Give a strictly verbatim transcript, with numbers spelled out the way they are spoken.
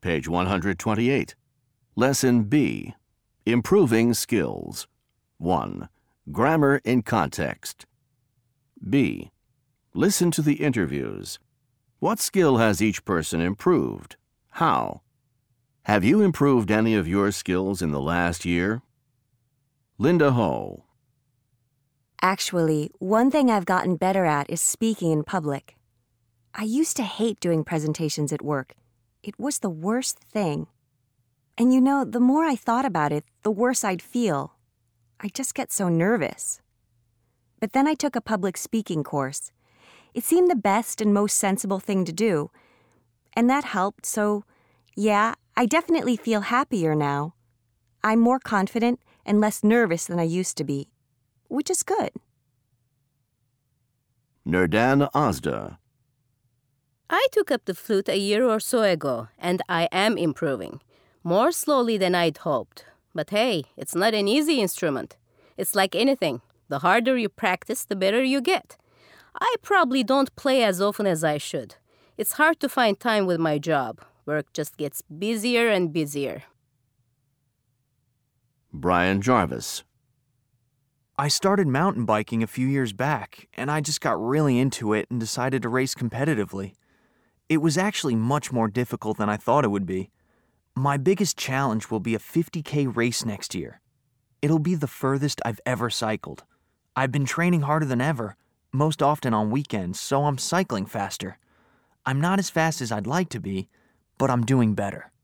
Page one hundred twenty-eight. Lesson B. Improving skills. one. Grammar in context. B. Listen to the interviews. What skill has each person improved? How? Have you improved any of your skills in the last year? Linda Ho. Actually, one thing I've gotten better at is speaking in public. I used to hate doing presentations at work. It was the worst thing. And you know, the more I thought about it, the worse I'd feel. I just get so nervous. But then I took a public speaking course. It seemed the best and most sensible thing to do. And that helped, so yeah, I definitely feel happier now. I'm more confident and less nervous than I used to be, which is good. Nurdan Ozda. I took up the flute a year or so ago, and I am improving. More slowly than I'd hoped. But hey, it's not an easy instrument. It's like anything. The harder you practice, the better you get. I probably don't play as often as I should. It's hard to find time with my job. Work just gets busier and busier. Brian Jarvis. I started mountain biking a few years back, and I just got really into it and decided to race competitively. It was actually much more difficult than I thought it would be. My biggest challenge will be a fifty K race next year. It'll be the furthest I've ever cycled. I've been training harder than ever, most often on weekends, so I'm cycling faster. I'm not as fast as I'd like to be, but I'm doing better.